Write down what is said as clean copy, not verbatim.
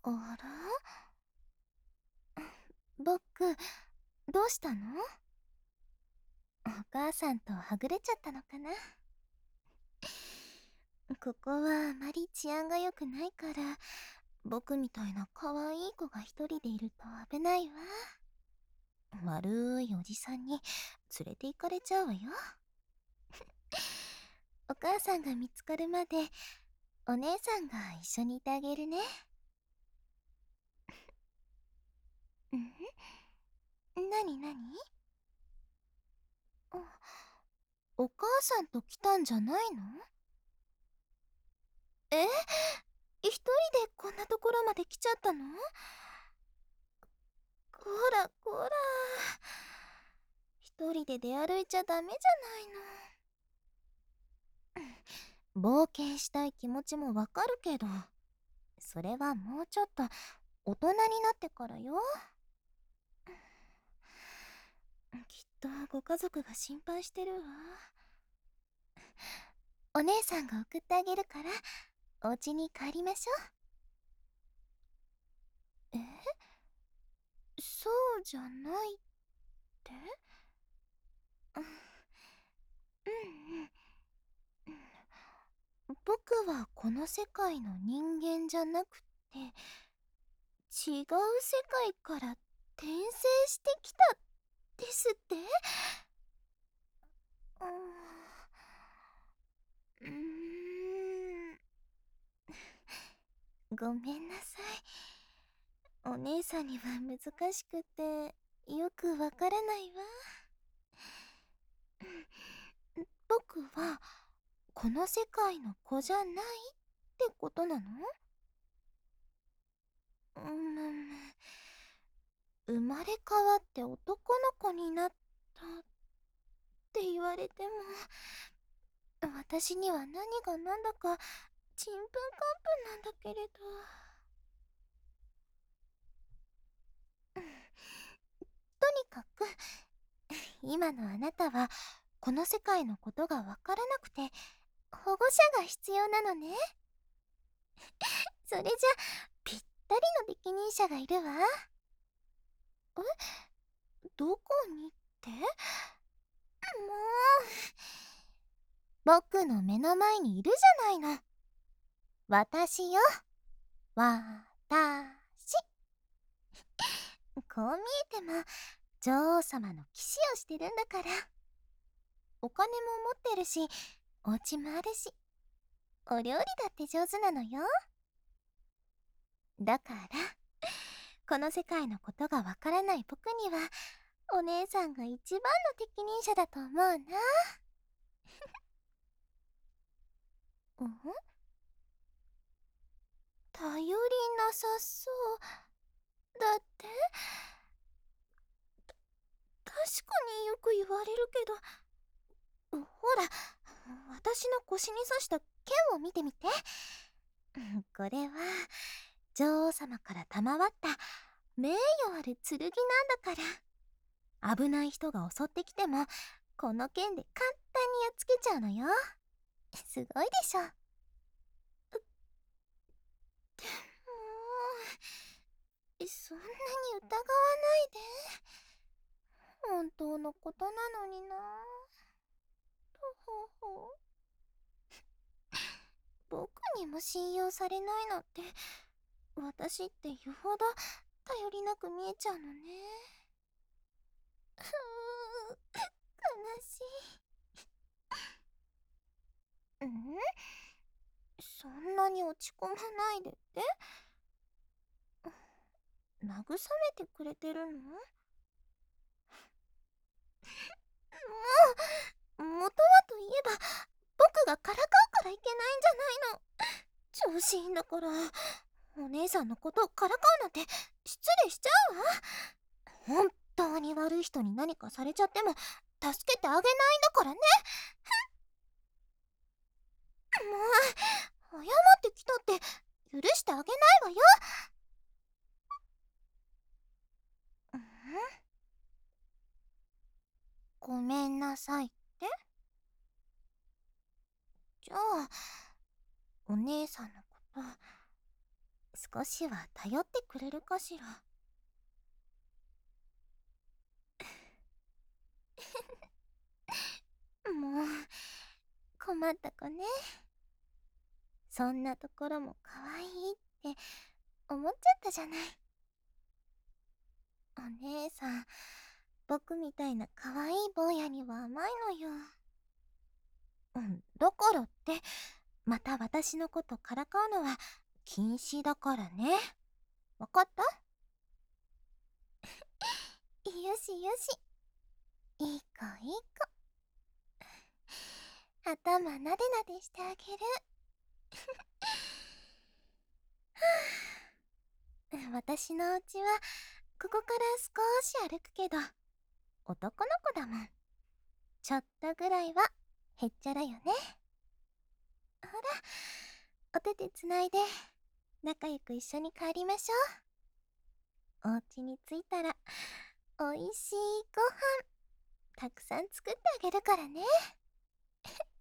あら、僕、どうしたの？お母さんとはぐれちゃったのかな？ここはあまり治安が良くないから、僕みたいな可愛い子が一人でいると危ないわ。悪いおじさんに連れて行かれちゃうわよ。お母さんが見つかるまで、お姉さんが一緒にいてあげるね。なになに？あ、お母さんと来たんじゃないの？え、一人でこんなところまで来ちゃったの？こらこら、一人で出歩いちゃダメじゃないの。冒険したい気持ちもわかるけど、それはもうちょっと大人になってからよ。きっとご家族が心配してるわ。お姉さんが送ってあげるから、お家に帰りましょう。そうじゃないって？うんうん。僕はこの世界の人間じゃなくて、違う世界から転生してきたですって？うーん、ごめんなさい。お姉さんには難しくてよくわからないわ。僕はこの世界の子じゃないってことなの？生まれ変わって男の子になったって言われても、私には何が何だかちんぷんかんぷんなんだけれど。とにかく今のあなたはこの世界のことがわからなくて、保護者が必要なのね。それじゃぴったりの適任者がいるわ。どこにって？もう、僕の目の前にいるじゃないの。私よ、私。こう見えても女王様の騎士をしてるんだから。お金も持ってるし、お家もあるし、お料理だって上手なのよ。だからこの世界のことがわからない僕には、お姉さんが一番の適任者だと思うな。うん、頼りなさそうだって？確かによく言われるけど、ほら、私の腰に刺した剣を見てみて。これは女王様から賜った名誉ある剣なんだから、危ない人が襲ってきてもこの剣で簡単にやっつけちゃうのよ。すごいでしょ。でも、そんなに疑わないで。本当のことなのにな。とほほ。僕にも信用されないなんて、私って言うほど頼りなく見えちゃうのね。悲しい。そんなに落ち込まないでって？慰めてくれてるの？もう、元はといえば、僕がからかうからいけないんじゃないの。調子いいんだから、お姉さんのことをからかうなんて失礼しちゃうわ。本当に悪い人に何かされちゃっても助けてあげないんだからね。もう、謝ってきたって許してあげないわよ。ん、ごめんなさいって？じゃあ、お姉さんのこと少しは頼ってくれるかしら。もう、困った子ね。そんなところも可愛いって思っちゃったじゃない。お姉さん、僕みたいな可愛い坊やには甘いのよ。だからって、また私のことからかうのは禁止だからね。わかった？よしよし。いい子いい子。頭なでなでしてあげる。私のお家はここから少し歩くけど、男の子だもん。ちょっとぐらいはへっちゃらよね。ほら、お手手つないで仲良く一緒に帰りましょう。お家に着いたらおいしいご飯たくさん作ってあげるからね。